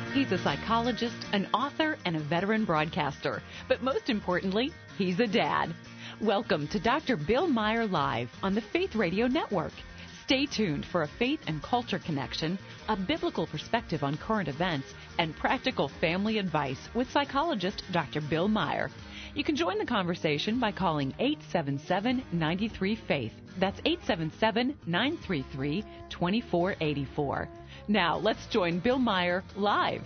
He's a psychologist, an author, and a veteran broadcaster. But most importantly, he's a dad. Welcome to Dr. Bill Meyer Live on the Faith Radio Network. Stay tuned for a faith and culture connection, a biblical perspective on current events, and practical family advice with psychologist Dr. Bill Meyer. You can join the conversation by calling 877-93-FAITH. That's 877-933-2484. Now, let's join Bill Meyer live.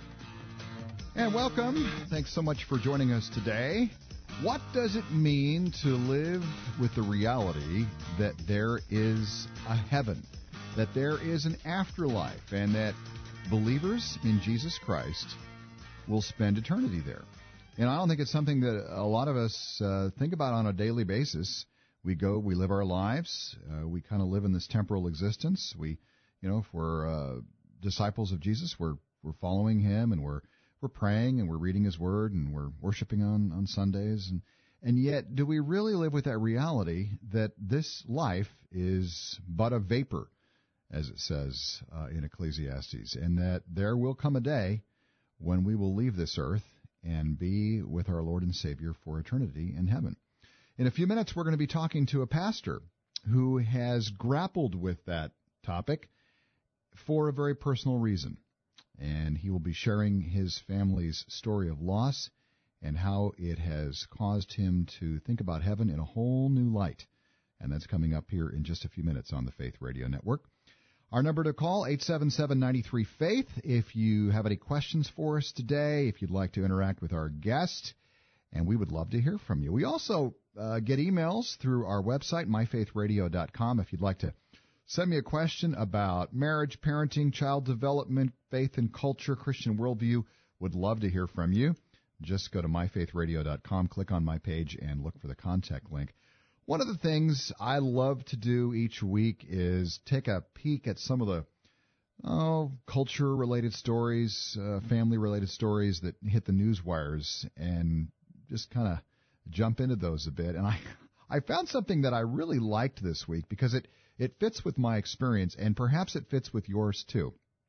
And welcome. Thanks so much for joining us today. What does it mean to live with the reality that there is a heaven, that there is an afterlife, and that believers in Jesus Christ will spend eternity there? And I don't think it's something that a lot of us think about on a daily basis. We live our lives. We kind of live in this temporal existence. If we're disciples of Jesus, we're following Him, and we're praying, and we're reading His Word, and we're worshiping on Sundays. And yet, do we really live with that reality that this life is but a vapor, as it says in Ecclesiastes, and that there will come a day when we will leave this earth and be with our Lord and Savior for eternity in heaven? In a few minutes, we're going to be talking to a pastor who has grappled with that topic for a very personal reason. And he will be sharing his family's story of loss and how it has caused him to think about heaven in a whole new light. And that's coming up here in just a few minutes on the Faith Radio Network. Our number to call, 877-93-FAITH. If you have any questions for us today, if you'd like to interact with our guest, and we would love to hear from you. We also get emails through our website, myfaithradio.com, if you'd like to send me a question about marriage, parenting, child development, faith and culture, Christian worldview. Would love to hear from you. Just go to myfaithradio.com, click on my page, and look for the contact link. One of the things I love to do each week is take a peek at some of the culture-related stories, family-related stories that hit the news wires, and just kind of jump into those a bit. And I found something that I really liked this week because it fits with my experience, and perhaps it fits with yours too.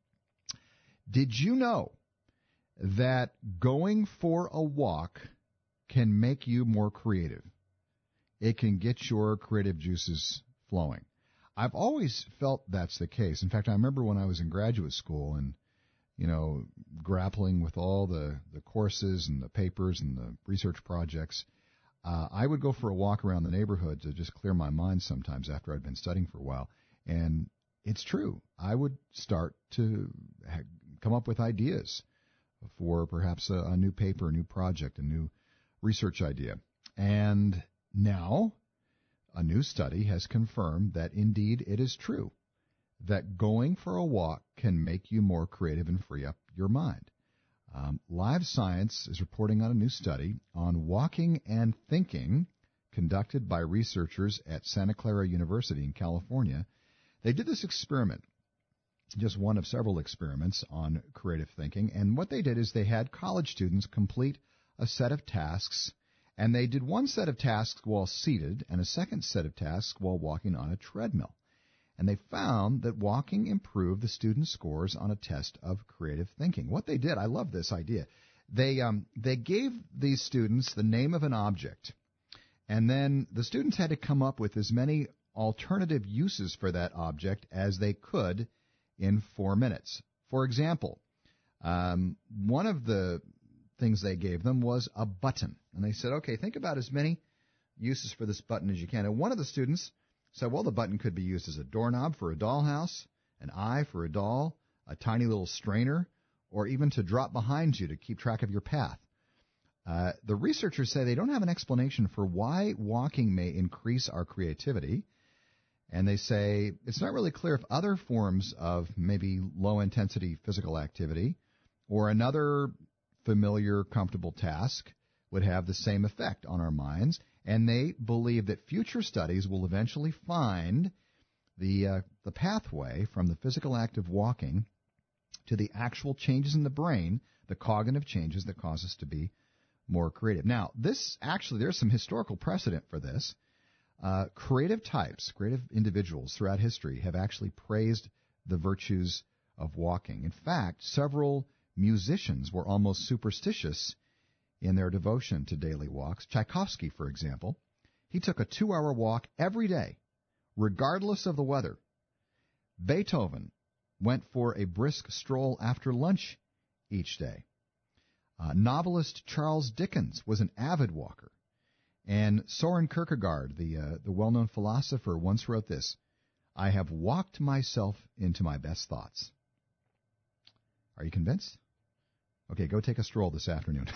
Did you know that going for a walk can make you more creative? It can get your creative juices flowing. I've always felt that's the case. In fact, I remember when I was in graduate school and, grappling with all the courses and the papers and the research projects, I would go for a walk around the neighborhood to just clear my mind sometimes after I'd been studying for a while. And it's true. I would start to come up with ideas for perhaps a new paper, a new project, a new research idea. And now a new study has confirmed that indeed it is true that going for a walk can make you more creative and free up your mind. Live Science is reporting on a new study on walking and thinking conducted by researchers at Santa Clara University in California. They did this experiment, just one of several experiments on creative thinking, and what they did is they had college students complete a set of tasks, and they did one set of tasks while seated and a second set of tasks while walking on a treadmill. And they found that walking improved the students' scores on a test of creative thinking. What they did, I love this idea. They gave these students the name of an object, and then the students had to come up with as many alternative uses for that object as they could in 4 minutes. For example, one of the things they gave them was a button. And they said, okay, think about as many uses for this button as you can. And one of the students said, well, the button could be used as a doorknob for a dollhouse, an eye for a doll, a tiny little strainer, or even to drop behind you to keep track of your path. The researchers say they don't have an explanation for why walking may increase our creativity. And they say it's not really clear if other forms of maybe low-intensity physical activity or another familiar, comfortable task would have the same effect on our minds. And they believe that future studies will eventually find the pathway from the physical act of walking to the actual changes in the brain, the cognitive changes that cause us to be more creative. Now, there's some historical precedent for this. Creative individuals throughout history have actually praised the virtues of walking. In fact, several musicians were almost superstitious in their devotion to daily walks. Tchaikovsky, for example, he took a 2-hour walk every day, regardless of the weather. Beethoven went for a brisk stroll after lunch each day. Novelist Charles Dickens was an avid walker. And Soren Kierkegaard, the well-known philosopher, once wrote this: "I have walked myself into my best thoughts." Are you convinced? Okay, go take a stroll this afternoon.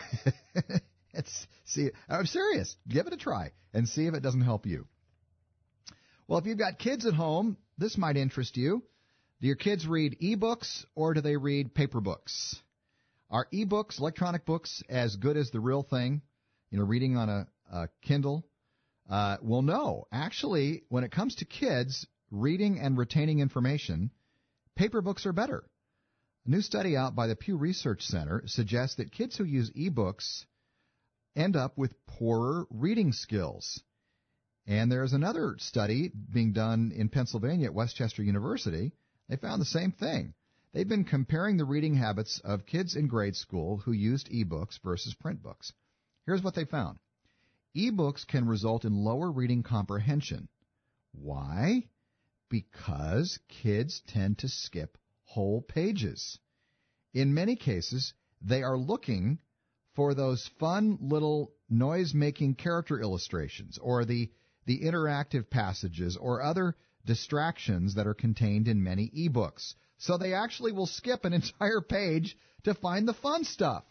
I'm serious. Give it a try and see if it doesn't help you. Well, if you've got kids at home, this might interest you. Do your kids read e-books or do they read paper books? Are e-books, electronic books, as good as the real thing? Reading on a Kindle? Well, no. Actually, when it comes to kids reading and retaining information, paper books are better. A new study out by the Pew Research Center suggests that kids who use e-books end up with poorer reading skills. And there's another study being done in Pennsylvania at Westchester University. They found the same thing. They've been comparing the reading habits of kids in grade school who used e-books versus print books. Here's what they found. E-books can result in lower reading comprehension. Why? Because kids tend to skip whole pages. In many cases, they are looking for those fun little noise-making character illustrations or the interactive passages or other distractions that are contained in many e-books. So they actually will skip an entire page to find the fun stuff.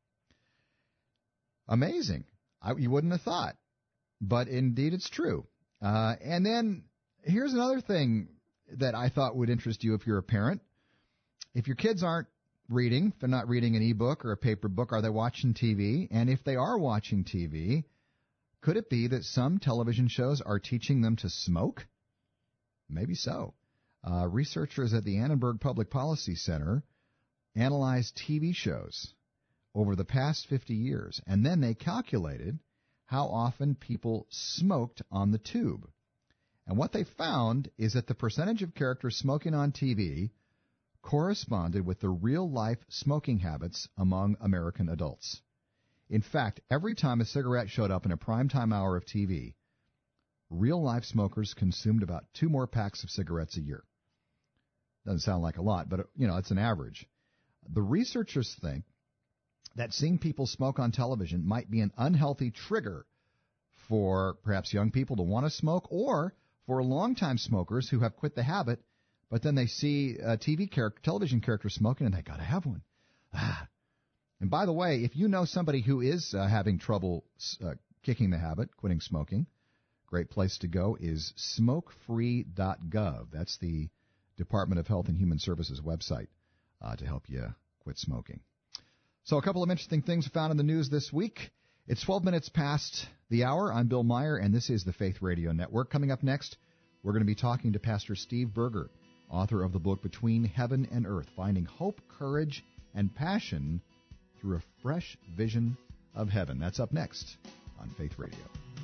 Amazing. You wouldn't have thought. But indeed it's true. And then here's another thing that I thought would interest you if you're a parent. If your kids aren't reading, if they're not reading an e-book or a paper book, are they watching TV? And if they are watching TV, could it be that some television shows are teaching them to smoke? Maybe so. Researchers at the Annenberg Public Policy Center analyzed TV shows over the past 50 years, and then they calculated how often people smoked on the tube. And what they found is that the percentage of characters smoking on TV corresponded with the real-life smoking habits among American adults. In fact, every time a cigarette showed up in a primetime hour of TV, real-life smokers consumed about 2 more packs of cigarettes a year. Doesn't sound like a lot, but, it's an average. The researchers think that seeing people smoke on television might be an unhealthy trigger for perhaps young people to want to smoke or for longtime smokers who have quit the habit, but then they see a television character smoking and they got to have one. And by the way, if you know somebody who is having trouble kicking the habit, quitting smoking, great place to go is smokefree.gov. That's the Department of Health and Human Services website to help you quit smoking. So a couple of interesting things found in the news this week. It's 12 minutes past the hour. I'm Bill Meyer, and this is the Faith Radio Network. Coming up next, we're going to be talking to Pastor Steve Berger, author of the book Between Heaven and Earth, Finding Hope, Courage, and Passion Through a Fresh Vision of Heaven. That's up next on Faith Radio.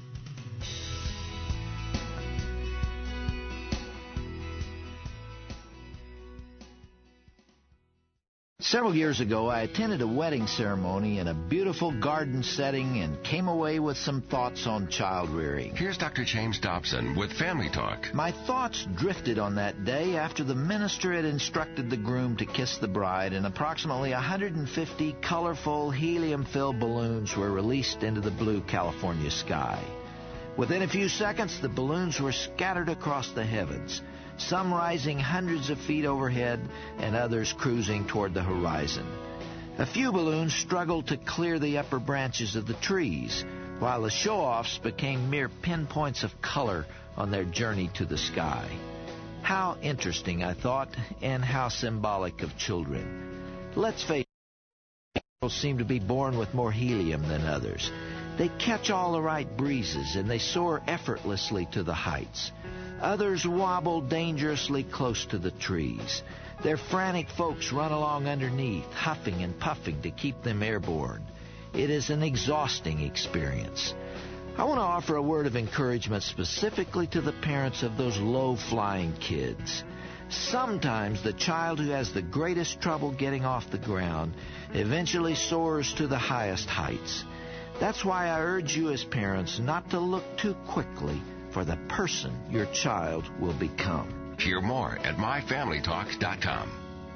Several years ago, I attended a wedding ceremony in a beautiful garden setting and came away with some thoughts on child rearing. Here's Dr. James Dobson with Family Talk. My thoughts drifted on that day after the minister had instructed the groom to kiss the bride, and approximately 150 colorful helium-filled balloons were released into the blue California sky. Within a few seconds, the balloons were scattered across the heavens, some rising hundreds of feet overhead and others cruising toward the horizon. A few balloons struggled to clear the upper branches of the trees, while the show-offs became mere pinpoints of color on their journey to the sky. How interesting, I thought, and how symbolic of children. Let's face it, people seem to be born with more helium than others. They catch all the right breezes, and they soar effortlessly to the heights. Others wobble dangerously close to the trees. Their frantic folks run along underneath, huffing and puffing to keep them airborne. It is an exhausting experience. I want to offer a word of encouragement specifically to the parents of those low-flying kids. Sometimes the child who has the greatest trouble getting off the ground eventually soars to the highest heights. That's why I urge you as parents not to look too quickly for the person your child will become. Hear more at myfamilytalk.com.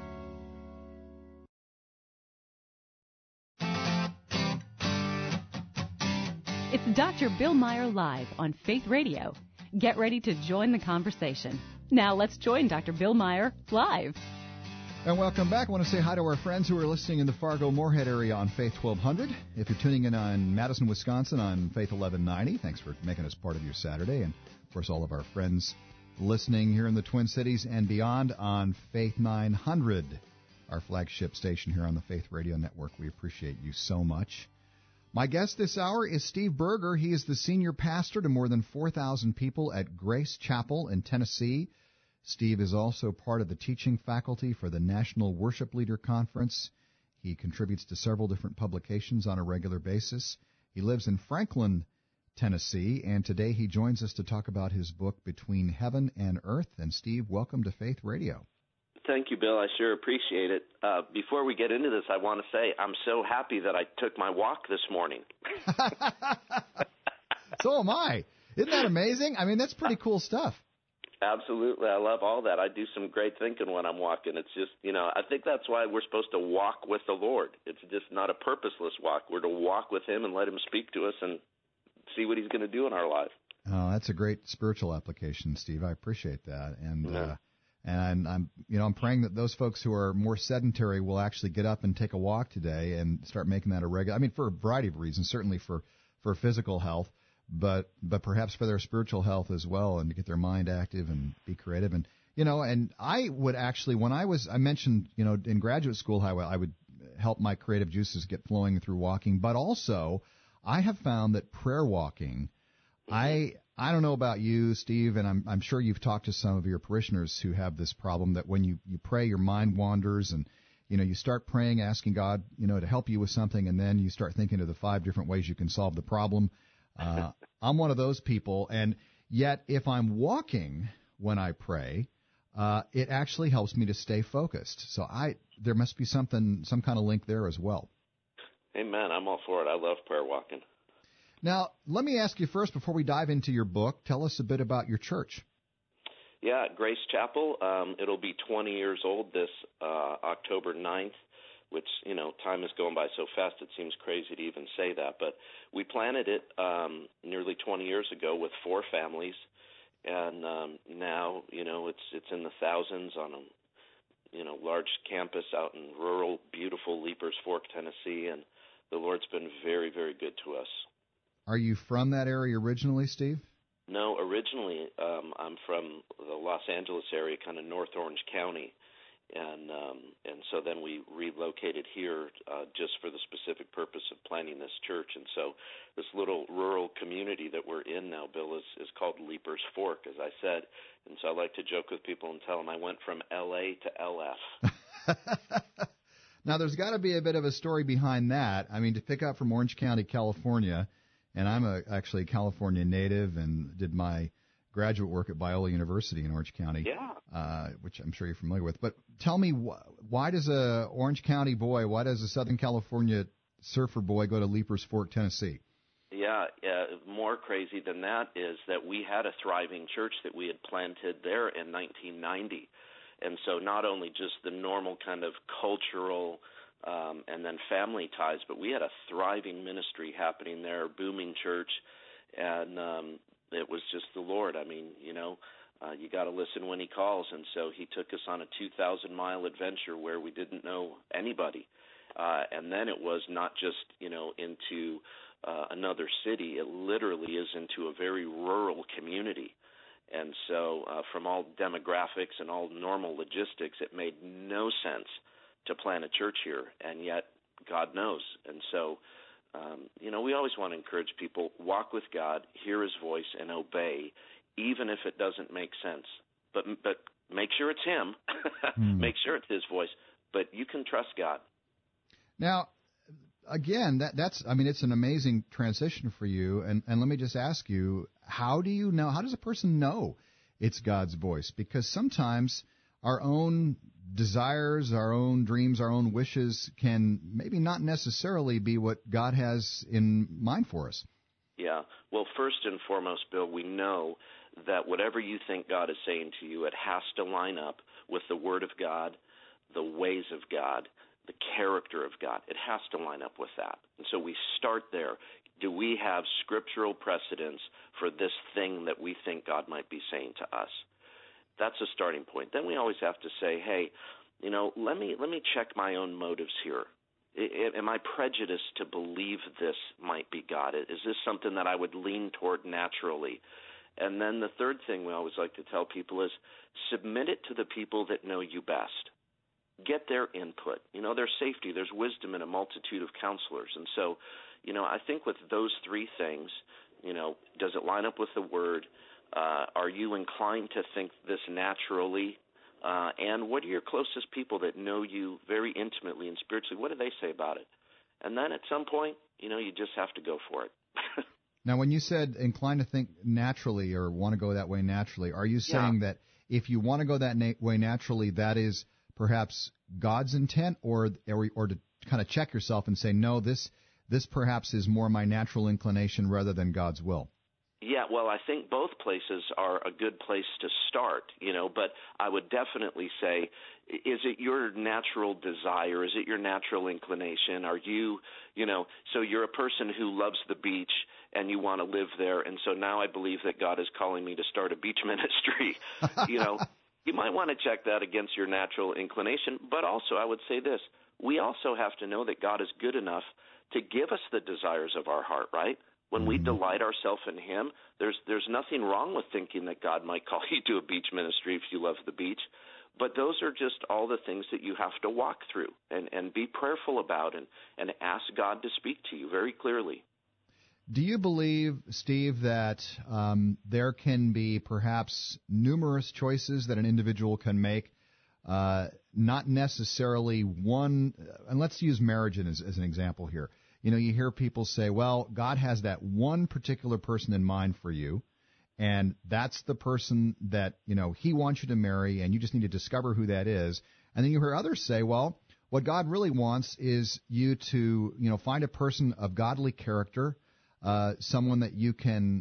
It's Dr. Bill Meyer Live on Faith Radio. Get ready to join the conversation. Now let's join Dr. Bill Meyer live. And welcome back. I want to say hi to our friends who are listening in the Fargo-Moorhead area on Faith 1200. If you're tuning in on Madison, Wisconsin on Faith 1190, thanks for making us part of your Saturday. And, of course, all of our friends listening here in the Twin Cities and beyond on Faith 900, our flagship station here on the Faith Radio Network. We appreciate you so much. My guest this hour is Steve Berger. He is the senior pastor to more than 4,000 people at Grace Chapel in Tennessee. Steve is also part of the teaching faculty for the National Worship Leader Conference. He contributes to several different publications on a regular basis. He lives in Franklin, Tennessee, and today he joins us to talk about his book, Between Heaven and Earth. And Steve, welcome to Faith Radio. Thank you, Bill. I sure appreciate it. Before we get into this, I want to say I'm so happy that I took my walk this morning. So am I. Isn't that amazing? I mean, that's pretty cool stuff. Absolutely. I love all that. I do some great thinking when I'm walking. It's just, I think that's why we're supposed to walk with the Lord. It's just not a purposeless walk. We're to walk with Him and let Him speak to us and see what He's going to do in our life. Oh, that's a great spiritual application, Steve. I appreciate that. And I'm praying that those folks who are more sedentary will actually get up and take a walk today and start making that a regular. I mean, for a variety of reasons, certainly for physical health, but perhaps for their spiritual health as well, and to get their mind active and be creative. And and I would actually, when I mentioned in graduate school how I would help my creative juices get flowing through walking, but also I have found that prayer walking, I don't know about you, Steve, and I'm sure you've talked to some of your parishioners who have this problem that when you pray, your mind wanders and, you start praying, asking God, to help you with something, and then you start thinking of the 5 different ways you can solve the problem. I'm one of those people, and yet if I'm walking when I pray, it actually helps me to stay focused. So there must be some kind of link there as well. Amen. I'm all for it. I love prayer walking. Now, let me ask you first, before we dive into your book, tell us a bit about your church. Yeah, Grace Chapel. It'll be 20 years old this October 9th, which, time is going by so fast it seems crazy to even say that. But we planted it nearly 20 years ago with 4 families, and now, it's in the thousands on a large campus out in rural, beautiful Leapers Fork, Tennessee, and the Lord's been very, very good to us. Are you from that area originally, Steve? No, originally I'm from the Los Angeles area, kind of North Orange County, and so then we relocated here just for the specific purpose of planting this church. And so this little rural community that we're in now, Bill, is called Leapers Fork, as I said. And so I like to joke with people and tell them I went from L.A. to LF. Now, there's got to be a bit of a story behind that. I mean, to pick up from Orange County, California. And I'm actually a California native and did my graduate work at Biola University in Orange County, which I'm sure you're familiar with. But tell me, why does a Orange County boy, why does a Southern California surfer boy go to Leapers Fork, Tennessee? Yeah, more crazy than that is that we had a thriving church that we had planted there in 1990. And so not only just the normal kind of cultural and then family ties, but we had a thriving ministry happening there, booming church, and it was just the Lord. I mean, you got to listen when He calls, and so He took us on a 2,000-mile adventure where we didn't know anybody, and then it was not just, into another city. It literally is into a very rural community. And so from all demographics and all normal logistics, it made no sense to plant a church here, and yet God knows. And so, we always want to encourage people, walk with God, hear His voice, and obey, even if it doesn't make sense. But make sure it's Him. Make sure it's His voice. But you can trust God. Now, again, that's it's an amazing transition for you. And let me just ask you, how does a person know it's God's voice? Because sometimes our own desires, our own dreams, our own wishes can maybe not necessarily be what God has in mind for us. Yeah. Well, first and foremost, Bill, we know that whatever you think God is saying to you, it has to line up with the Word of God, the ways of God, the character of God. It has to line up with that. And so we start there. Do we have scriptural precedence for this thing that we think God might be saying to us? That's a starting point. Then we always have to say, hey, let me check my own motives here. Am I prejudiced to believe this might be God? Is this something that I would lean toward naturally? And then the third thing we always like to tell people is submit it to the people that know you best. Get their input. There's safety, there's wisdom in a multitude of counselors. And so, I think with those three things, does it line up with the Word? Are you inclined to think this naturally? And what are your closest people that know you very intimately and spiritually? What do they say about it? And then at some point, you just have to go for it. Now, when you said inclined to think naturally or want to go that way naturally, are you saying that if you want to go that way naturally, that is perhaps God's intent, or to kind of check yourself and say, no, this perhaps is more my natural inclination rather than God's will? Yeah, well, I think both places are a good place to start, but I would definitely say, is it your natural desire? Is it your natural inclination? Are you, so you're a person who loves the beach and you want to live there, and so now I believe that God is calling me to start a beach ministry. You might want to check that against your natural inclination, but also I would say this, we also have to know that God is good enough to give us the desires of our heart, right? When we delight ourselves in Him, there's nothing wrong with thinking that God might call you to a beach ministry if you love the beach. But those are just all the things that you have to walk through and be prayerful about and ask God to speak to you very clearly. Do you believe, Steve, that there can be perhaps numerous choices that an individual can make, not necessarily one, and let's use marriage as an example here. You hear people say, well, God has that one particular person in mind for you, and that's the person that, He wants you to marry, and you just need to discover who that is. And then you hear others say, well, what God really wants is you to, find a person of godly character, someone that you can,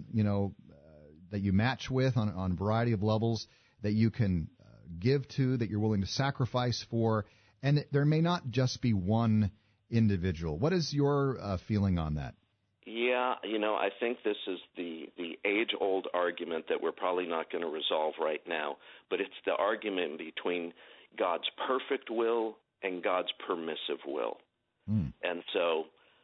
that you match with on a variety of levels, that you can give to, that you're willing to sacrifice for, and there may not just be one individual. What is your feeling on that? Yeah, I think this is the age-old argument that we're probably not going to resolve right now, but it's the argument between God's perfect will and God's permissive will. And so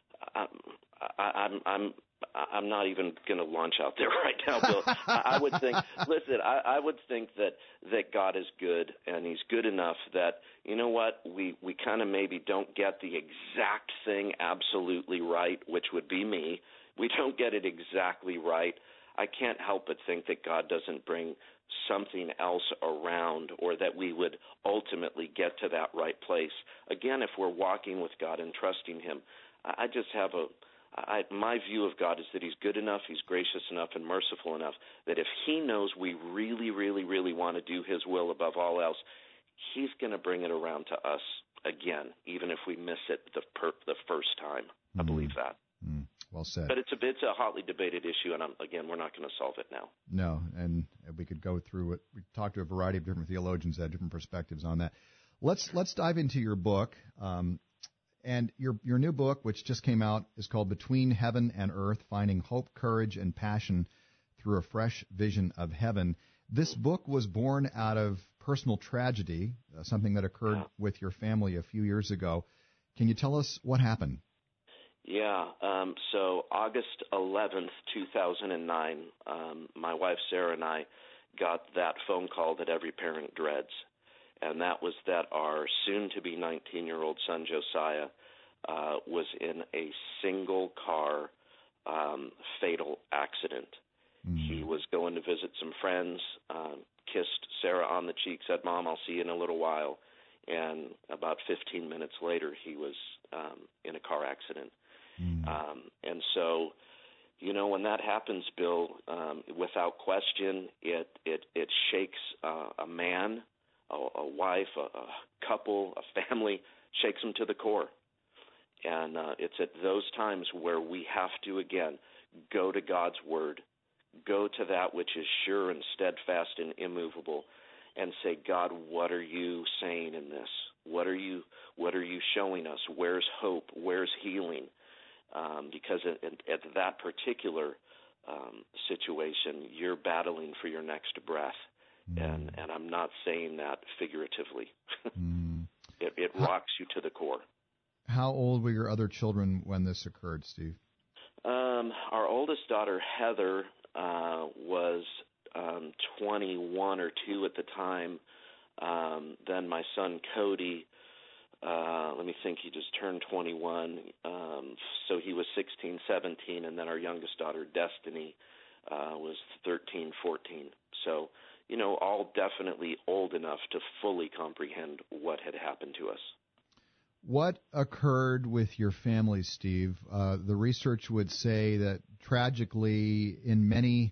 I'm not even going to launch out there right now, Bill. I would think, listen, I would think that God is good, and He's good enough that, you know what, we kind of maybe don't get the exact thing absolutely right, which would be me. We don't get it exactly right. I can't help but think that God doesn't bring something else around, or that we would ultimately get to that right place. Again, if we're walking with God and trusting Him, I just have my view of God is that He's good enough, He's gracious enough, and merciful enough that if He knows we really, really, really want to do His will above all else, He's going to bring it around to us again, even if we miss it the first time. I believe that. Well said. But it's a hotly debated issue, and again, we're not going to solve it now. No, and we could go through it. We talked to a variety of different theologians that had different perspectives on that. Let's dive into your book. And your new book, which just came out, is called Between Heaven and Earth, Finding Hope, Courage, and Passion Through a Fresh Vision of Heaven. This book was born out of personal tragedy, something that occurred with your family a few years ago. Can you tell us what happened? Yeah. So August 11th, 2009, my wife Sarah and I got that phone call that every parent dreads. And that was that our soon-to-be 19-year-old son, Josiah, was in a single-car fatal accident. He was going to visit some friends, kissed Sarah on the cheek, said, "Mom, I'll see you in a little while." And about 15 minutes later, he was in a car accident. And so, when that happens, Bill, without question, it shakes a man, a wife, a couple, a family, shakes them to the core. And it's at those times where we have to, again, go to God's Word, go to that which is sure and steadfast and immovable, and say, God, what are you saying in this? What are you showing us? Where's hope? Where's healing? Because at that particular situation, you're battling for your next breath, and I'm not saying that figuratively. It rocks you to the core. How old were your other children when this occurred, Steve? Our oldest daughter, Heather, was 21 or 2 at the time. Then my son, Cody, let me think, he just turned 21. So he was 16, 17, and then our youngest daughter, Destiny, was 13, 14. So, all definitely old enough to fully comprehend what had happened to us. What occurred with your family, Steve? The research would say that tragically, in many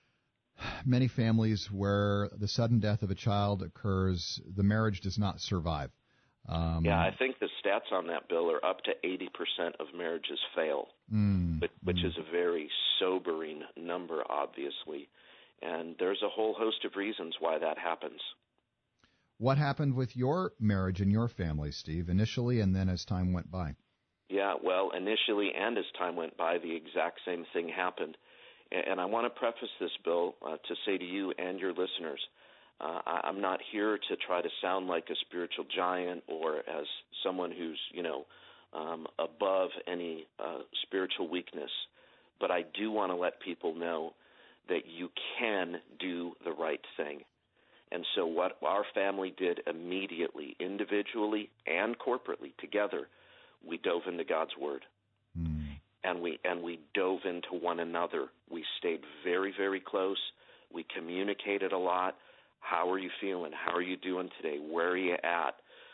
families where the sudden death of a child occurs, the marriage does not survive. I think the stats on that, Bill, are up to 80% of marriages fail, which is a very sobering number, obviously. And there's a whole host of reasons why that happens. What happened with your marriage and your family, Steve, initially and then as time went by? Yeah, well, initially and as time went by, the exact same thing happened. And I want to preface this, Bill, to say to you and your listeners, I'm not here to try to sound like a spiritual giant or as someone who's, above any spiritual weakness. But I do want to let people know that you can do the right thing. And so what our family did immediately, individually and corporately together, we dove into God's Word. And we dove into one another. We stayed very, very close. We communicated a lot. How are you feeling? How are you doing today? Where are you at?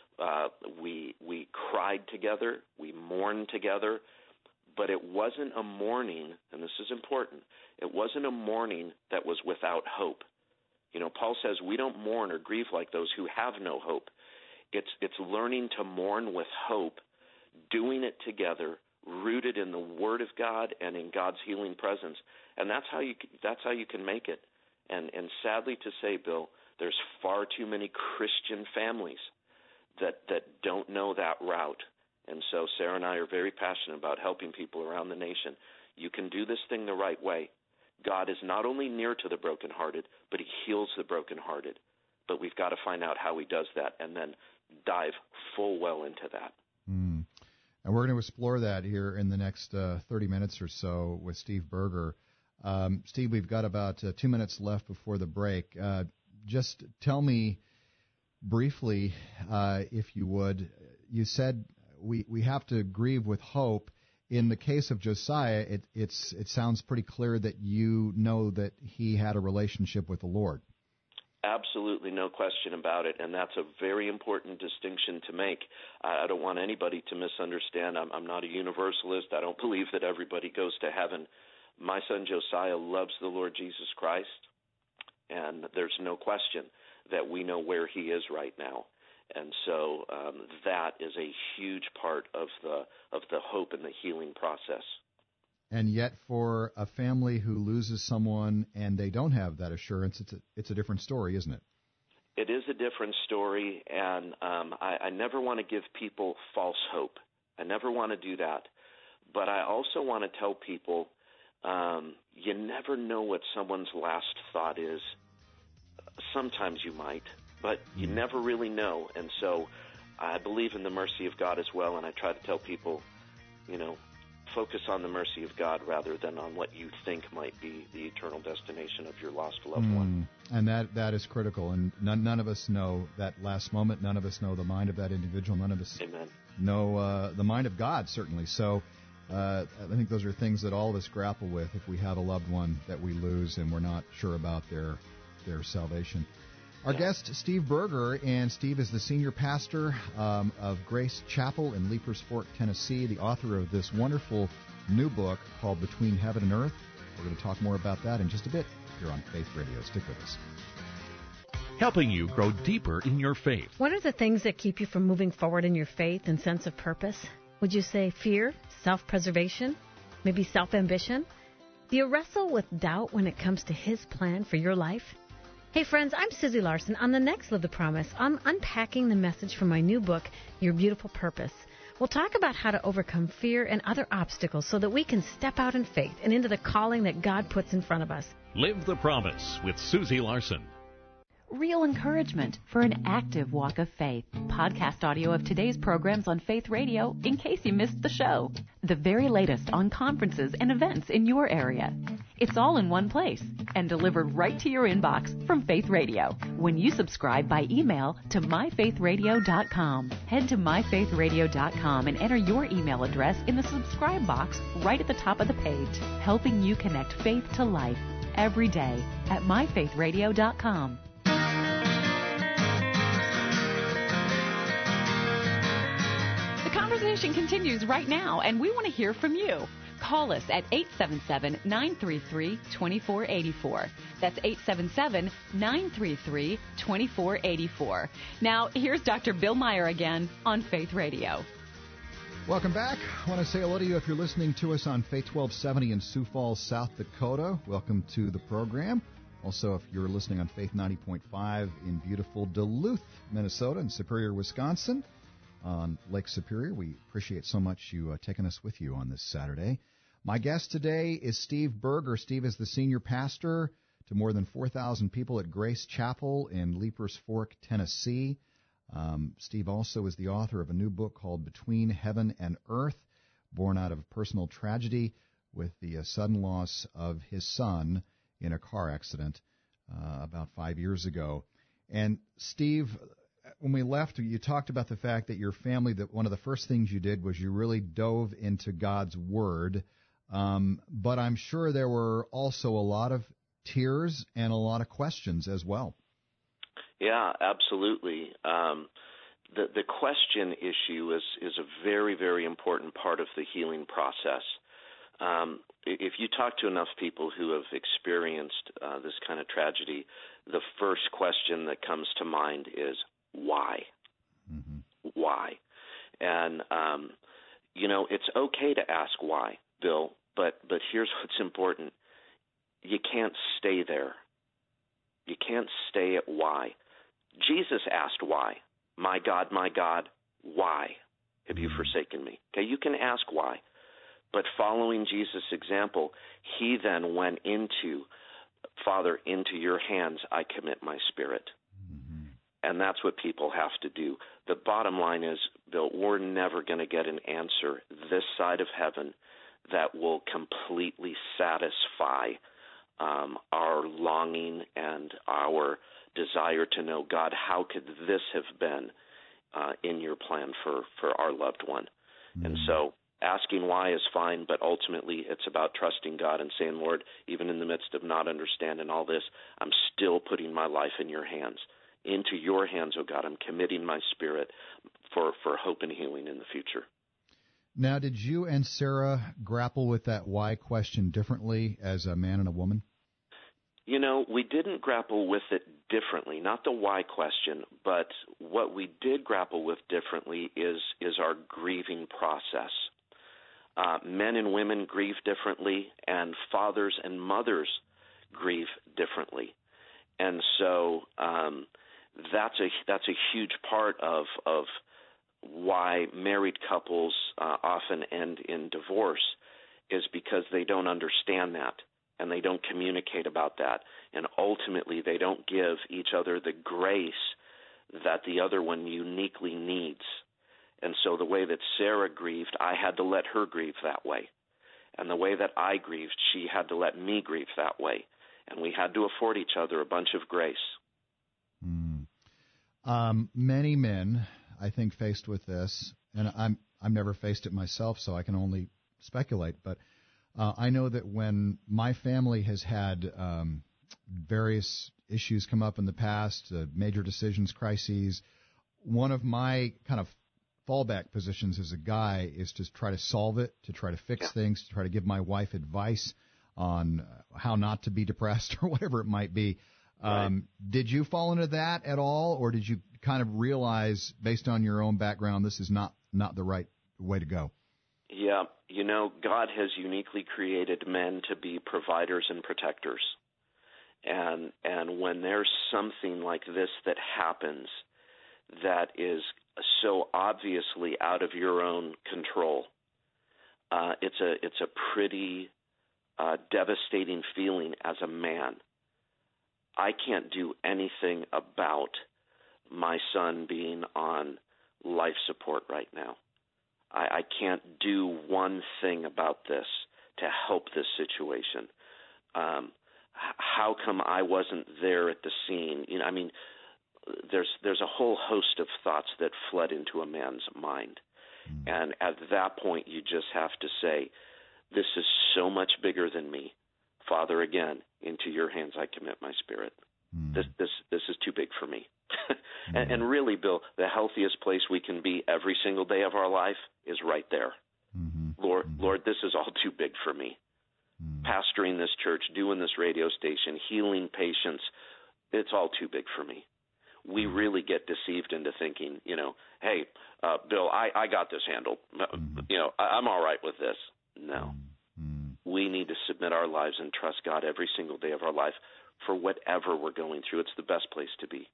We cried together. We mourned together. But it wasn't a mourning, and this is important, it wasn't a mourning that was without hope. Paul says we don't mourn or grieve like those who have no hope. It's learning to mourn with hope, doing it together, rooted in the Word of God and in God's healing presence, and that's how you can make it. And sadly to say, Bill, there's far too many Christian families that don't know that route. And so Sarah and I are very passionate about helping people around the nation. You can do this thing the right way. God is not only near to the brokenhearted, but He heals the brokenhearted. But we've got to find out how He does that and then dive full well into that. And we're going to explore that here in the next 30 minutes or so with Steve Berger. Steve, we've got about 2 minutes left before the break. Just tell me briefly, if you would, you said we have to grieve with hope. In the case of Josiah, it sounds pretty clear that you know that he had a relationship with the Lord. Absolutely, no question about it, and that's a very important distinction to make. I don't want anybody to misunderstand. I'm not a universalist. I don't believe that everybody goes to heaven. My son Josiah loves the Lord Jesus Christ, and there's no question that we know where he is right now. And so that is a huge part of the hope and the healing process. And yet, for a family who loses someone and they don't have that assurance, it's a different story, isn't it? It is a different story, and I never want to give people false hope. I never want to do that. But I also want to tell people you never know what someone's last thought is. Sometimes you might, but you never really know. And so I believe in the mercy of God as well, and I try to tell people, focus on the mercy of God rather than on what you think might be the eternal destination of your lost loved one. And that is critical. And none of us know that last moment. None of us know the mind of that individual. None of us know the mind of God, certainly. So I think those are things that all of us grapple with if we have a loved one that we lose and we're not sure about their salvation. Our guest, Steve Berger, and Steve is the senior pastor of Grace Chapel in Leapers Fork, Tennessee, the author of this wonderful new book called Between Heaven and Earth. We're going to talk more about that in just a bit here on Faith Radio. Stick with us. Helping you grow deeper in your faith. What are the things that keep you from moving forward in your faith and sense of purpose? Would you say fear, self-preservation, maybe self-ambition? Do you wrestle with doubt when it comes to His plan for your life? Hey friends, I'm Susie Larson. On the next Live the Promise, I'm unpacking the message from my new book, Your Beautiful Purpose. We'll talk about how to overcome fear and other obstacles so that we can step out in faith and into the calling that God puts in front of us. Live the Promise with Susie Larson. Real encouragement for an active walk of faith. Podcast audio of today's programs on Faith Radio in case you missed the show. The very latest on conferences and events in your area. It's all in one place and delivered right to your inbox from Faith Radio when you subscribe by email to myfaithradio.com. Head to myfaithradio.com and enter your email address in the subscribe box right at the top of the page, helping you connect faith to life every day at myfaithradio.com. Conversation continues right now, and we want to hear from you. Call us at 877-933-2484. That's 877-933-2484. Now, here's Dr. Bill Meyer again on Faith Radio. Welcome back. I want to say hello to you if you're listening to us on Faith 1270 in Sioux Falls, South Dakota. Welcome to the program. Also, if you're listening on Faith 90.5 in beautiful Duluth, Minnesota, and Superior, Wisconsin, on Lake Superior. We appreciate so much you taking us with you on this Saturday. My guest today is Steve Berger. Steve is the senior pastor to more than 4,000 people at Grace Chapel in Leapers Fork, Tennessee. Steve also is the author of a new book called Between Heaven and Earth, born out of personal tragedy with the sudden loss of his son in a car accident about 5 years ago. And Steve, when we left, you talked about the fact that your family, that one of the first things you did was you really dove into God's Word. But I'm sure there were also a lot of tears and a lot of questions as well. Yeah, absolutely. The question issue is a very, very important part of the healing process. If you talk to enough people who have experienced this kind of tragedy, the first question that comes to mind is, why? Mm-hmm. Why? And, it's okay to ask why, Bill, but here's what's important. You can't stay there. You can't stay at why. Jesus asked why. My God, why have you forsaken me? Okay, you can ask why. But following Jesus' example, he then went into, Father, into your hands I commit my spirit. And that's what people have to do. The bottom line is, Bill, we're never going to get an answer this side of heaven that will completely satisfy our longing and our desire to know, God, how could this have been in your plan for our loved one? Mm-hmm. And so asking why is fine, but ultimately it's about trusting God and saying, Lord, even in the midst of not understanding all this, I'm still putting my life in your hands. Into your hands, oh God, I'm committing my spirit for hope and healing in the future. Now, did you and Sarah grapple with that why question differently as a man and a woman? We didn't grapple with it differently, not the why question, but what we did grapple with differently is our grieving process. Men and women grieve differently, and fathers and mothers grieve differently. And so that's a huge part of why married couples often end in divorce, is because they don't understand that and they don't communicate about that, and ultimately they don't give each other the grace that the other one uniquely needs. And so the way that Sarah grieved, I had to let her grieve that way. And the way that I grieved, she had to let me grieve that way. And we had to afford each other a bunch of grace. Many men, I think, faced with this, and I've never faced it myself, so I can only speculate, but I know that when my family has had various issues come up in the past, major decisions, crises. One of my kind of fallback positions as a guy is to try to solve it, to try to fix things, to try to give my wife advice on how not to be depressed or whatever it might be. Right. Did you fall into that at all, or did you kind of realize, based on your own background, this is not the right way to go? Yeah, God has uniquely created men to be providers and protectors. And when there's something like this that happens that is so obviously out of your own control, it's a pretty devastating feeling as a man. I can't do anything about my son being on life support right now. I can't do one thing about this to help this situation. How come I wasn't there at the scene? There's a whole host of thoughts that flood into a man's mind. And at that point, you just have to say, this is so much bigger than me. Father, again, into your hands I commit my spirit. This is too big for me. And really, Bill, the healthiest place we can be every single day of our life is right there. Lord, this is all too big for me. Pastoring this church, doing this radio station, healing patients, it's all too big for me. We really get deceived into thinking, hey, Bill, I got this handled. I'm all right with this. No. We need to submit our lives and trust God every single day of our life for whatever we're going through. It's the best place to be.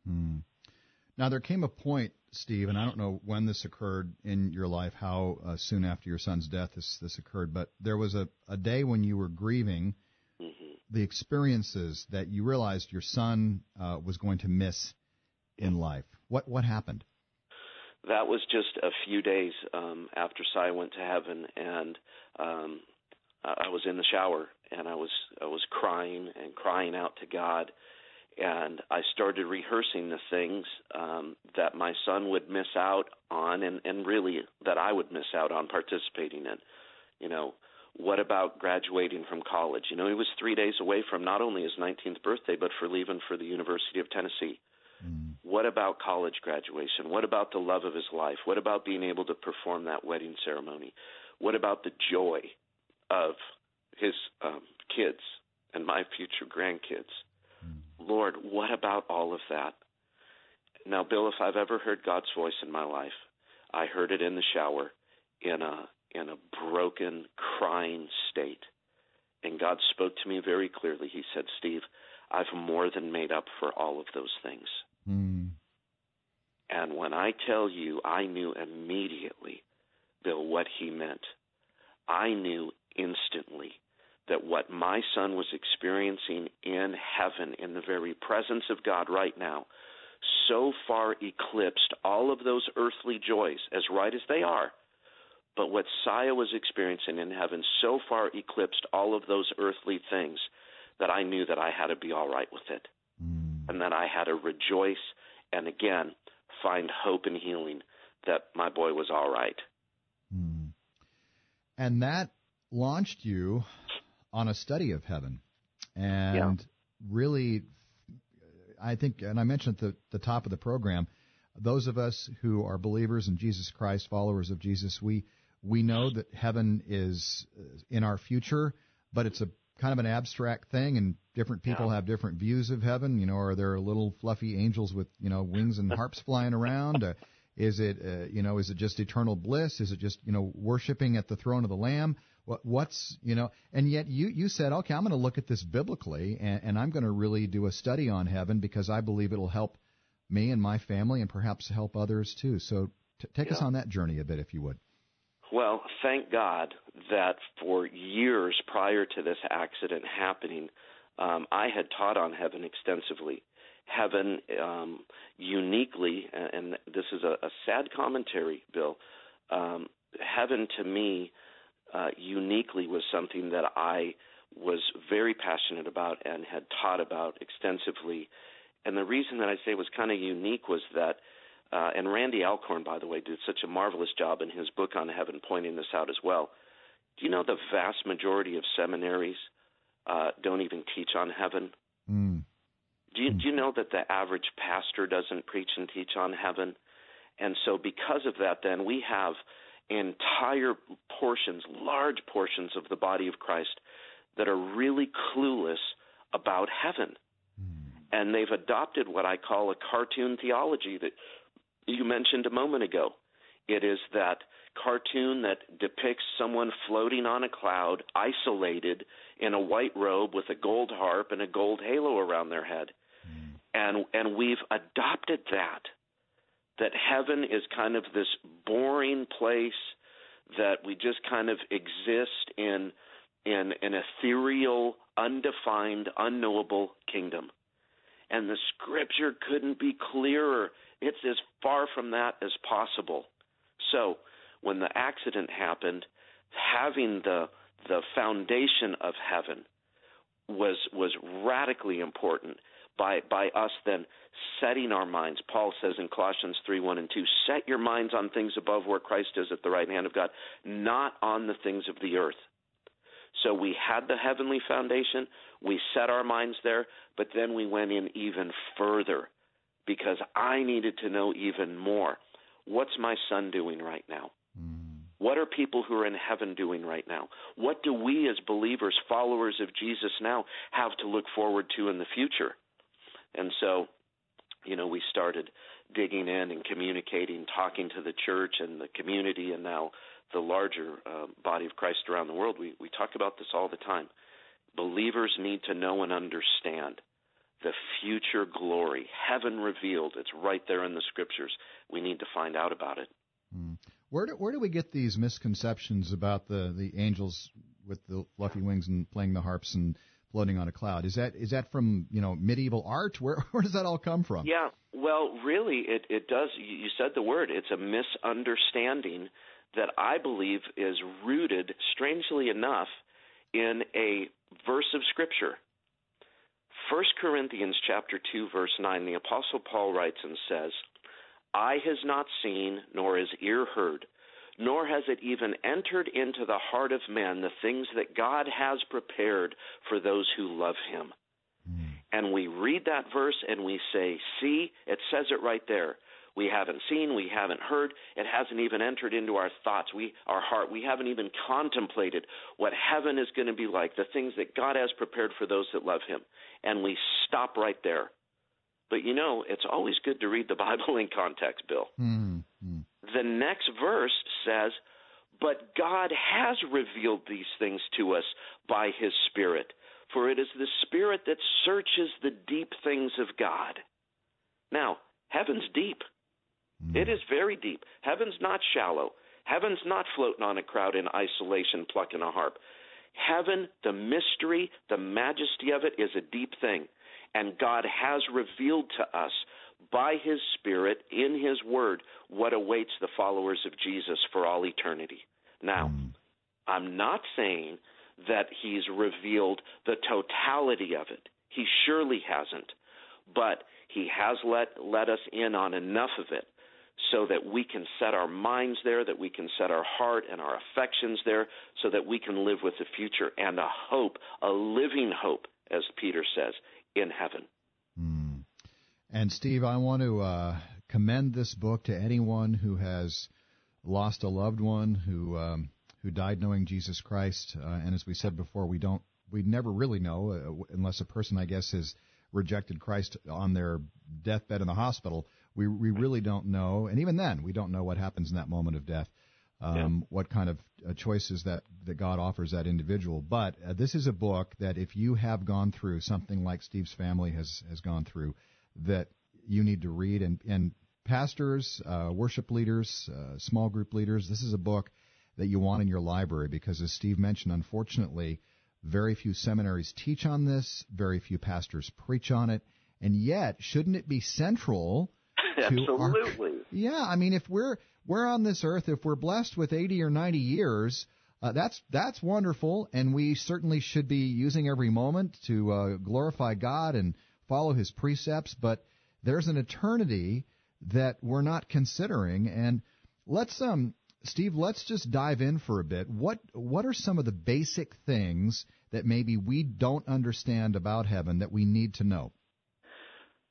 Now, there came a point, Steve, and I don't know when this occurred in your life, how soon after your son's death this occurred, but there was a day when you were grieving the experiences that you realized your son was going to miss in life. What happened? That was just a few days after Cy went to heaven, and I was in the shower, and I was crying and crying out to God, and I started rehearsing the things that my son would miss out on, and really that I would miss out on participating in. What about graduating from college? He was 3 days away from not only his 19th birthday, but for leaving for the University of Tennessee. What about college graduation? What about the love of his life? What about being able to perform that wedding ceremony? What about the joy of his kids and my future grandkids? Lord, what about all of that? Now, Bill, if I've ever heard God's voice in my life, I heard it in the shower in a broken, crying state. And God spoke to me very clearly. He said, Steve, I've more than made up for all of those things. And when I tell you, I knew immediately, Bill, what he meant. I knew instantly that what my son was experiencing in heaven, in the very presence of God right now, so far eclipsed all of those earthly joys, as right as they are. But what Sia was experiencing in heaven so far eclipsed all of those earthly things that I knew that I had to be all right with it. And that I had to rejoice and, again, find hope and healing that my boy was all right. And that launched you on a study of heaven. And really, I think, and I mentioned at the top of the program, those of us who are believers in Jesus Christ, followers of Jesus, we know that heaven is in our future, but it's a kind of an abstract thing, and different people have different views of heaven. Are there little fluffy angels with, wings and harps flying around? Is it just eternal bliss? Is it just, worshiping at the throne of the Lamb? What's, and yet you said, okay, I'm going to look at this biblically, and I'm going to really do a study on heaven because I believe it'll help me and my family and perhaps help others too. So take us on that journey a bit, if you would. Well, thank God that for years prior to this accident happening, I had taught on heaven extensively. Heaven uniquely, and this is a sad commentary, Bill, heaven to me uniquely was something that I was very passionate about and had taught about extensively. And the reason that I say it was kind of unique was that, and Randy Alcorn, by the way, did such a marvelous job in his book on heaven pointing this out as well. Do you know the vast majority of seminaries don't even teach on heaven? Do you know that the average pastor doesn't preach and teach on heaven? And so because of that, then we have entire portions, large portions of the body of Christ that are really clueless about heaven. And they've adopted what I call a cartoon theology that you mentioned a moment ago. It is that cartoon that depicts someone floating on a cloud, isolated in a white robe with a gold harp and a gold halo around their head. And we've adopted that heaven is kind of this boring place that we just kind of exist in an ethereal, undefined, unknowable kingdom. And the Scripture couldn't be clearer. It's as far from that as possible. So when the accident happened, having the foundation of heaven was radically important by us then setting our minds. Paul says in Colossians 3:1 and 2, set your minds on things above where Christ is at the right hand of God, not on the things of the earth. So we had the heavenly foundation, we set our minds there, but then we went in even further because I needed to know even more. What's my son doing right now? What are people who are in heaven doing right now? What do we as believers, followers of Jesus now, have to look forward to in the future? And so, we started digging in and communicating, talking to the church and the community and now the larger body of Christ around the world. We talk about this all the time. Believers need to know and understand the future glory, heaven revealed. It's right there in the Scriptures. We need to find out about it. Where do we get these misconceptions about the angels with the fluffy wings and playing the harps and floating on a cloud? Is that from medieval art? Where does that all come from? Yeah, well, really, it does. You said the word. It's a misunderstanding that I believe is rooted, strangely enough, in a verse of Scripture. 1 Corinthians chapter 2, verse 9, the Apostle Paul writes and says, eye has not seen, nor has ear heard, nor has it even entered into the heart of man the things that God has prepared for those who love him. And we read that verse and we say, see, it says it right there. We haven't seen, we haven't heard, it hasn't even entered into our thoughts, our heart. We haven't even contemplated what heaven is going to be like, the things that God has prepared for those that love him. And we stop right there. But it's always good to read the Bible in context, Bill. The next verse says, but God has revealed these things to us by his Spirit, for it is the Spirit that searches the deep things of God. Now, heaven's deep. It is very deep. Heaven's not shallow. Heaven's not floating on a crowd in isolation plucking a harp. Heaven, the mystery, the majesty of it is a deep thing. And God has revealed to us by his Spirit in his Word what awaits the followers of Jesus for all eternity. Now, I'm not saying that he's revealed the totality of it. He surely hasn't. But he has let us in on enough of it so that we can set our minds there, that we can set our heart and our affections there, so that we can live with a future and a hope, a living hope, as Peter says, in heaven. And Steve, I want to commend this book to anyone who has lost a loved one who died knowing Jesus Christ. And as we said before, we never really know unless a person, I guess, has rejected Christ on their deathbed in the hospital. We really don't know, and even then, we don't know what happens in that moment of death, what kind of choices that God offers that individual. But this is a book that if you have gone through something like Steve's family has gone through, that you need to read. And pastors, worship leaders, small group leaders, this is a book that you want in your library because, as Steve mentioned, unfortunately, very few seminaries teach on this, very few pastors preach on it, and yet, shouldn't it be central to Absolutely. Yeah, I mean, if we're on this earth, if we're blessed with 80 or 90 years, that's wonderful, and we certainly should be using every moment to glorify God and follow his precepts, but there's an eternity that we're not considering, and Steve, let's just dive in for a bit. What are some of the basic things that maybe we don't understand about heaven that we need to know?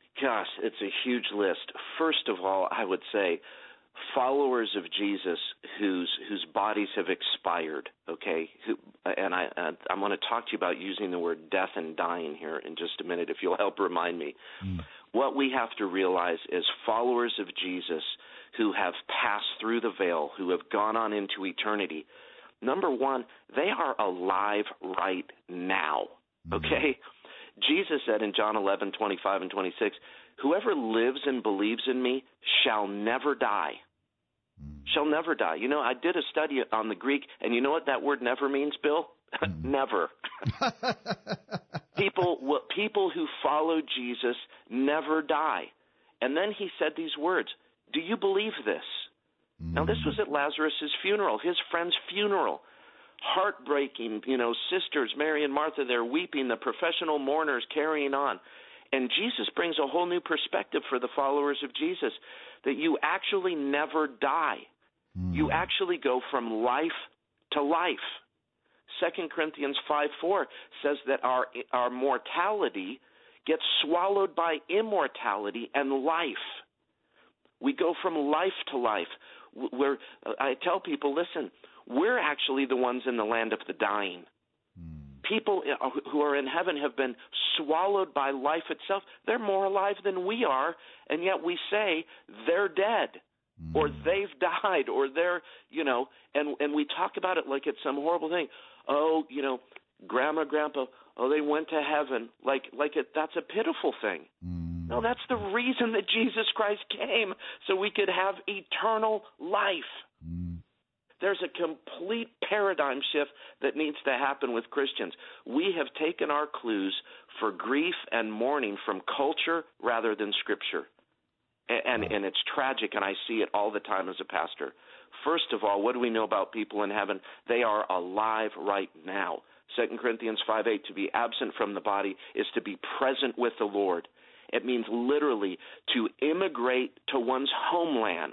Gosh, it's a huge list. First of all, I would say followers of Jesus whose bodies have expired, okay? I'm going to talk to you about using the word death and dying here in just a minute, if you'll help remind me. What we have to realize is followers of Jesus who have passed through the veil, who have gone on into eternity, number one, they are alive right now, okay? Jesus said in John 11:25 and 26, whoever lives and believes in me shall never die. Shall never die. You know, I did a study on the Greek, and you know what that word never means, Bill? Never. People who follow Jesus never die. And then he said these words, do you believe this? Now, this was at Lazarus' funeral, his friend's funeral. Heartbreaking, you know, sisters, Mary and Martha, they're weeping, the professional mourners carrying on. And Jesus brings a whole new perspective for the followers of Jesus, that you actually never die. You actually go from life to life. 2 Corinthians 5:4 says that our mortality gets swallowed by immortality and life. We go from life to life. I tell people, listen, we're actually the ones in the land of the dying. People who are in heaven have been swallowed by life itself. They're more alive than we are, and yet we say they're dead or they've died or they're, you know, and we talk about it like it's some horrible thing. Oh, you know, grandma, grandpa, oh, they went to heaven. That's a pitiful thing. No, that's the reason that Jesus Christ came, so we could have eternal life. There's a complete paradigm shift that needs to happen with Christians. We have taken our clues for grief and mourning from culture rather than Scripture. And it's tragic, and I see it all the time as a pastor. First of all, what do we know about people in heaven? They are alive right now. 2 Corinthians 5:8, to be absent from the body is to be present with the Lord. It means literally to immigrate to one's homeland.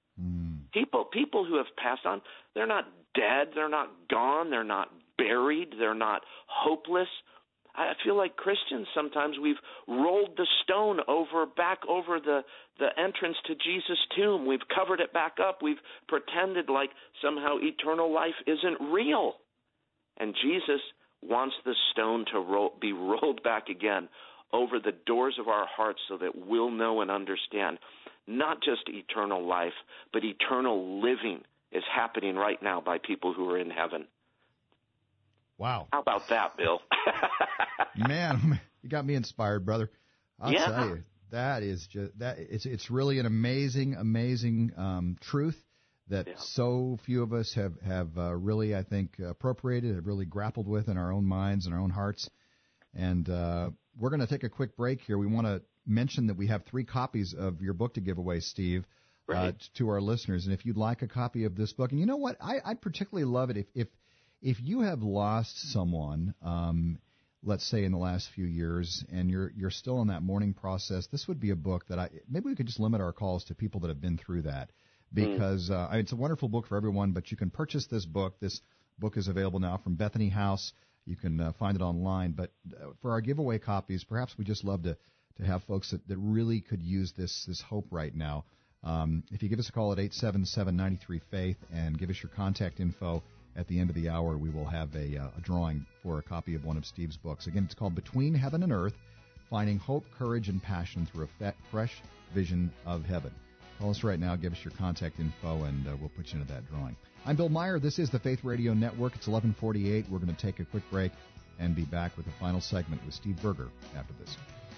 People who have passed on, they're not dead, they're not gone, they're not buried, they're not hopeless. I feel like Christians sometimes we've rolled the stone back over the entrance to Jesus' tomb. We've covered it back up. We've pretended like somehow eternal life isn't real. And Jesus wants the stone to be rolled back again over the doors of our hearts so that we'll know and understand not just eternal life, but eternal living is happening right now by people who are in heaven. Wow. How about that, Bill? Man, you got me inspired, brother. I'll tell you, that is just that. It's really an amazing truth that so few of us have really, I think, appropriated, have really grappled with in our own minds and our own hearts. And we're going to take a quick break here. We want to mention that we have 3 copies of your book to give away, Steve, to our listeners. And if you'd like a copy of this book, and you know what, I particularly love it if you have lost someone, let's say in the last few years, and you're still in that mourning process, this would be a book that maybe we could just limit our calls to people that have been through that, because it's a wonderful book for everyone. But you can purchase this book. This book is available now from Bethany House. You can find it online. But for our giveaway copies, perhaps we just love to have folks that really could use this hope right now. If you give us a call at 877-93-FAITH and give us your contact info, at the end of the hour, we will have a drawing for a copy of one of Steve's books. Again, it's called Between Heaven and Earth, Finding Hope, Courage, and Passion Through a Fresh Vision of Heaven. Call us right now, give us your contact info, and we'll put you into that drawing. I'm Bill Meyer. This is the Faith Radio Network. It's 11:48. We're going to take a quick break and be back with the final segment with Steve Berger after this.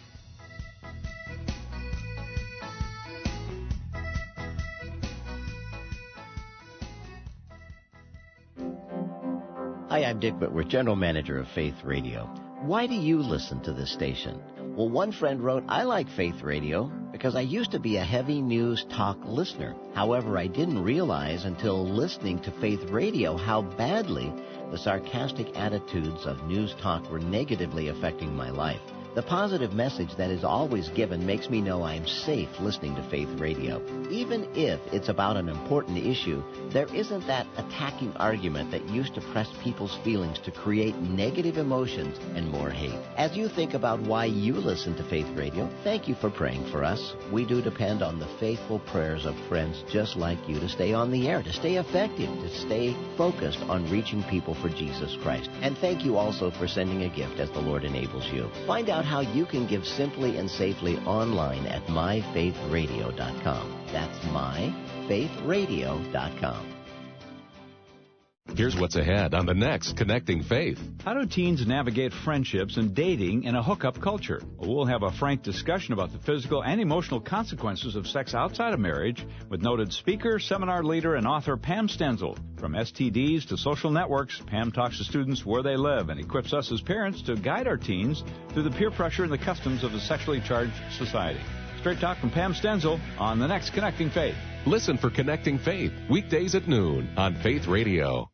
Hi, I'm Dick Whitworth, General Manager of Faith Radio. Why do you listen to this station? Well, one friend wrote, I like Faith Radio because I used to be a heavy news talk listener. However, I didn't realize until listening to Faith Radio how badly the sarcastic attitudes of news talk were negatively affecting my life. The positive message that is always given makes me know I am safe listening to Faith Radio. Even if it's about an important issue, there isn't that attacking argument that used to press people's feelings to create negative emotions and more hate. As you think about why you listen to Faith Radio, thank you for praying for us. We do depend on the faithful prayers of friends just like you to stay on the air, to stay effective, to stay focused on reaching people for Jesus Christ. And thank you also for sending a gift as the Lord enables you. Find out how you can give simply and safely online at myfaithradio.com. That's myfaithradio.com. Here's what's ahead on the next Connecting Faith. How do teens navigate friendships and dating in a hookup culture? We'll have a frank discussion about the physical and emotional consequences of sex outside of marriage with noted speaker, seminar leader, and author Pam Stenzel. From STDs to social networks, Pam talks to students where they live and equips us as parents to guide our teens through the peer pressure and the customs of a sexually charged society. Straight talk from Pam Stenzel on the next Connecting Faith. Listen for Connecting Faith, weekdays at noon on Faith Radio.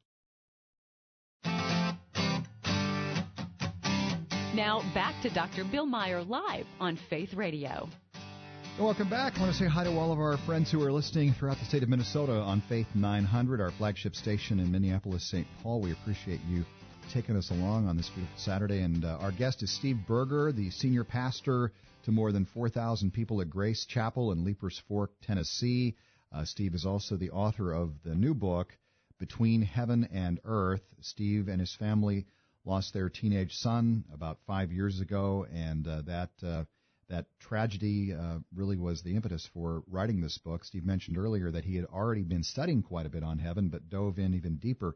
Now back to Dr. Bill Meyer live on Faith Radio. Welcome back. I want to say hi to all of our friends who are listening throughout the state of Minnesota on Faith 900, our flagship station in Minneapolis, St. Paul. We appreciate you taking us along on this beautiful Saturday. And our guest is Steve Berger, the senior pastor to more than 4,000 people at Grace Chapel in Leapers Fork, Tennessee. Steve is also the author of the new book, Between Heaven and Earth. Steve and his family lost their teenage son about 5 years ago, and that tragedy really was the impetus for writing this book. Steve mentioned earlier that he had already been studying quite a bit on heaven, but dove in even deeper.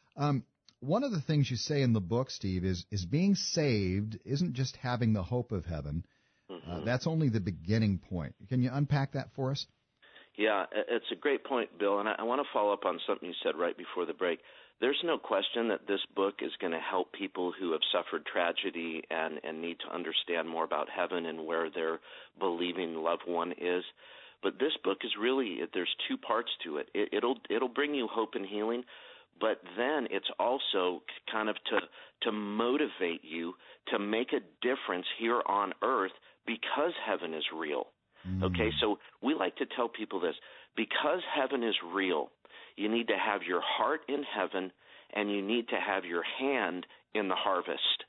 One of the things you say in the book, Steve, is being saved isn't just having the hope of heaven. That's only the beginning point. Can you unpack that for us? Yeah, it's a great point, Bill, and I want to follow up on something you said right before the break. There's no question that this book is going to help people who have suffered tragedy and need to understand more about heaven and where their believing loved one is. But this book is really, there's two parts to it. It'll bring you hope and healing, but then it's also kind of to motivate you to make a difference here on earth because heaven is real. Okay, so we like to tell people this. Because heaven is real, you need to have your heart in heaven and you need to have your hand in the harvest.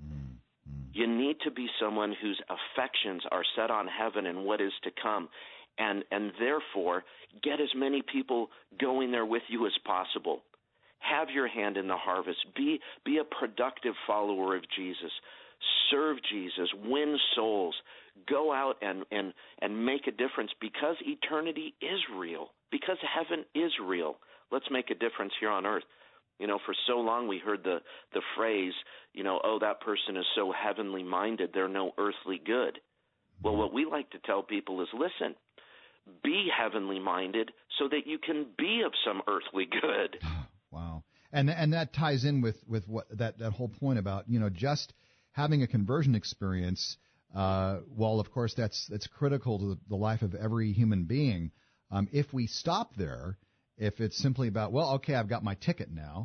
You need to be someone whose affections are set on heaven and what is to come, and therefore get as many people going there with you as possible. Have your hand in the harvest. Be a productive follower of Jesus. Serve Jesus. Win souls. Go out and make a difference because eternity is real, because heaven is real. Let's make a difference here on earth. You know, for so long we heard the phrase, oh, that person is so heavenly minded, they're no earthly good. Well, what we like to tell people is, listen, be heavenly minded so that you can be of some earthly good. Wow. And that ties in with what that whole point about, just having a conversion experience. While of course that's critical to the life of every human being, if we stop there, if it's simply about, well, okay, I've got my ticket now,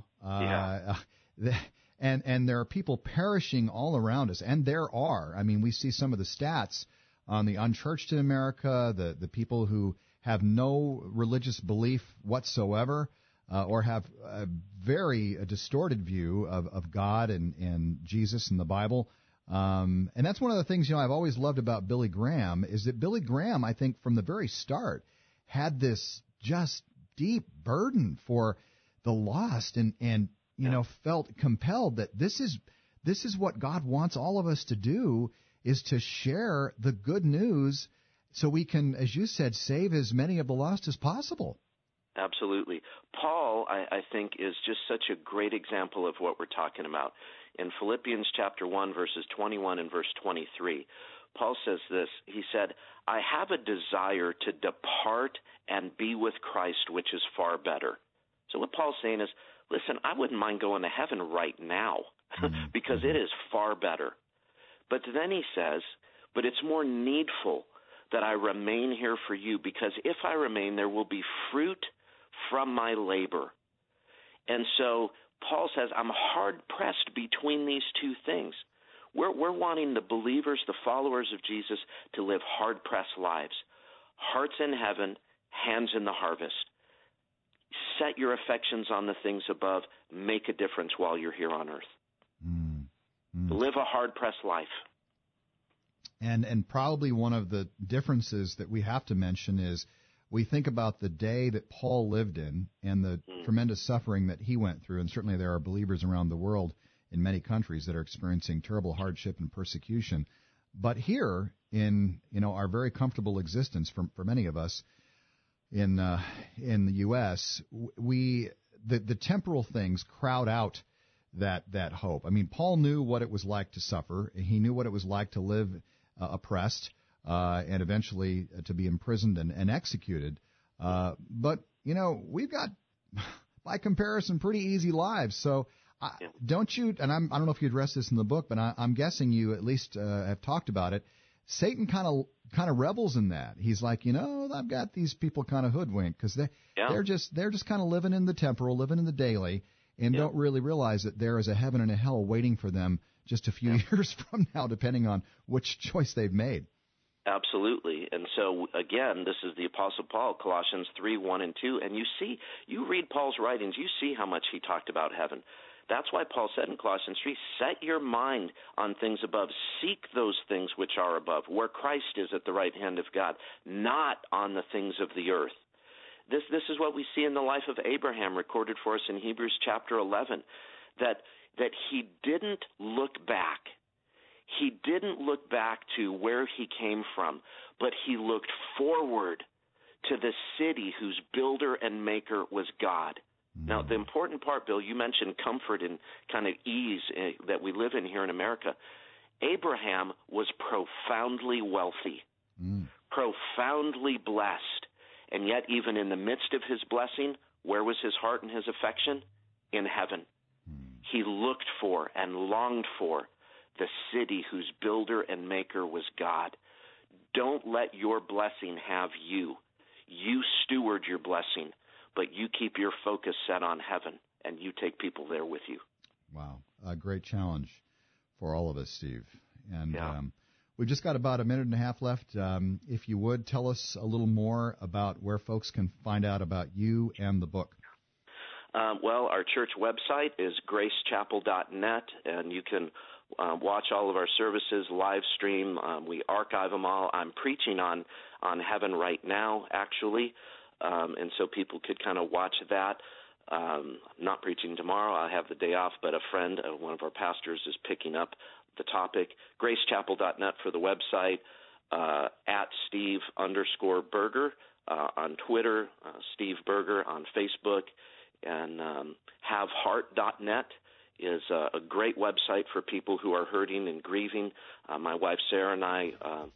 and there are people perishing all around us, and there are. I mean, we see some of the stats on the unchurched in America, the people who have no religious belief whatsoever, or have a very distorted view of God and Jesus and the Bible. And that's one of the things, I've always loved about Billy Graham, is that Billy Graham, I think from the very start, had this just deep burden for the lost and felt compelled that this is what God wants all of us to do, is to share the good news so we can, as you said, save as many of the lost as possible. Absolutely. Paul, I think, is just such a great example of what we're talking about. In Philippians chapter 1, verses 21 and verse 23, Paul says this. He said, I have a desire to depart and be with Christ, which is far better. So what Paul's saying is, listen, I wouldn't mind going to heaven right now because it is far better. But then he says, but it's more needful that I remain here for you, because if I remain, there will be fruit from my labor. And so Paul says, I'm hard-pressed between these two things. We're wanting the believers, the followers of Jesus, to live hard-pressed lives. Hearts in heaven, hands in the harvest. Set your affections on the things above. Make a difference while you're here on earth. Live a hard-pressed life. And probably one of the differences that we have to mention is we think about the day that Paul lived in and the tremendous suffering that he went through, and certainly there are believers around the world in many countries that are experiencing terrible hardship and persecution. But here in our very comfortable existence for many of us in the U.S., the temporal things crowd out that hope. I mean, Paul knew what it was like to suffer. He knew what it was like to live oppressed and eventually to be imprisoned and executed. But we've got, by comparison, pretty easy lives. So don't you? And I don't know if you addressed this in the book, but I'm guessing you at least have talked about it. Satan kind of rebels in that. He's like, I've got these people kind of hoodwinked because they're just kind of living in the temporal, living in the daily, and don't really realize that there is a heaven and a hell waiting for them just a few years from now, depending on which choice they've made. Absolutely. And so, again, this is the Apostle Paul, Colossians 3:1 and 2. And you read Paul's writings, you see how much he talked about heaven. That's why Paul said in Colossians 3, set your mind on things above. Seek those things which are above, where Christ is at the right hand of God, not on the things of the earth. This is what we see in the life of Abraham, recorded for us in Hebrews chapter 11, that he didn't look back. He didn't look back to where he came from, but he looked forward to the city whose builder and maker was God. Now, the important part, Bill, you mentioned comfort and kind of ease that we live in here in America. Abraham was profoundly wealthy, profoundly blessed, and yet even in the midst of his blessing, where was his heart and his affection? In heaven. He looked for and longed for the city whose builder and maker was God. Don't let your blessing have you. You steward your blessing, but you keep your focus set on heaven, and you take people there with you. Wow. A great challenge for all of us, Steve. And we've just got about a minute and a half left. If you would, tell us a little more about where folks can find out about you and the book. Well, our church website is gracechapel.net, and you can watch all of our services, live stream. We archive them all. I'm preaching on heaven right now, actually, and so people could kind of watch that. I'm not preaching tomorrow. I have the day off, but a friend, one of our pastors, is picking up the topic. gracechapel.net for the website, at Steve_Berger on Twitter, Steve Berger on Facebook, and haveheart.net is a great website for people who are hurting and grieving. My wife Sarah and I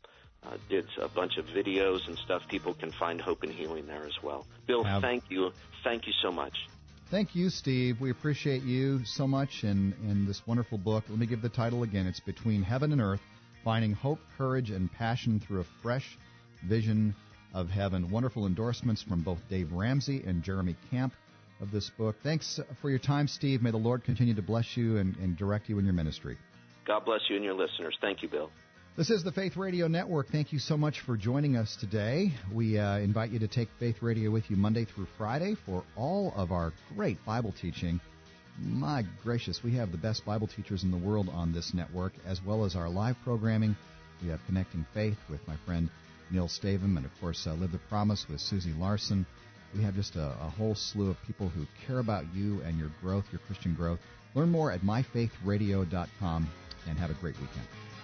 did a bunch of videos and stuff. People can find hope and healing there as well. Bill, thank you. Thank you so much. Thank you, Steve. We appreciate you so much in this wonderful book. Let me give the title again. It's Between Heaven and Earth, Finding Hope, Courage, and Passion Through a Fresh Vision of Heaven. Wonderful endorsements from both Dave Ramsey and Jeremy Camp of this book. Thanks for your time, Steve. May the Lord continue to bless you and direct you in your ministry. God bless you and your listeners. Thank you, Bill. This is the Faith Radio Network. Thank you so much for joining us today. We invite you to take Faith Radio with you Monday through Friday for all of our great Bible teaching. My gracious, we have the best Bible teachers in the world on this network, as well as our live programming. We have Connecting Faith with my friend Neil Stavum, and, of course, Live the Promise with Susie Larson. We have just a whole slew of people who care about you and your growth, your Christian growth. Learn more at myfaithradio.com, and have a great weekend.